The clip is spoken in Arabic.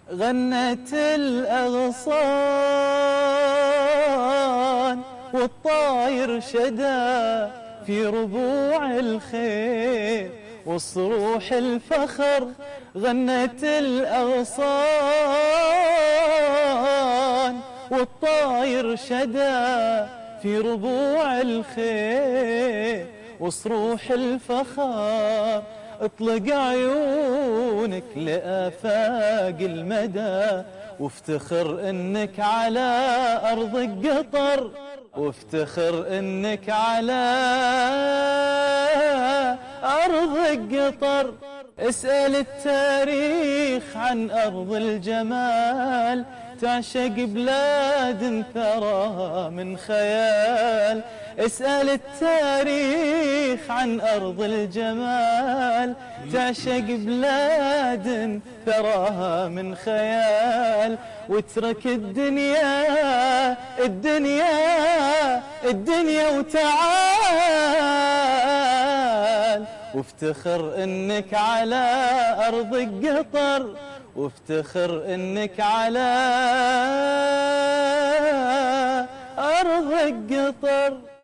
غنت الأغصان والطاير شدا في ربوع الخير وصروح الفخر. غنت الأغصان والطاير شدا في ربوع الخير وصروح الفخر. اطلق عيونك لآفاق المدى وافتخر انك على ارض القطر، وافتخر انك على ارض القطر. اسأل التاريخ عن ارض الجمال، تعشق بلاد ثراها من خيال. اسأل التاريخ عن أرض الجمال، تعشق بلاد ثراها من خيال. واترك الدنيا الدنيا الدنيا وتعال، وافتخر انك على أرض القطر، وافتخر انك على أرض القطر.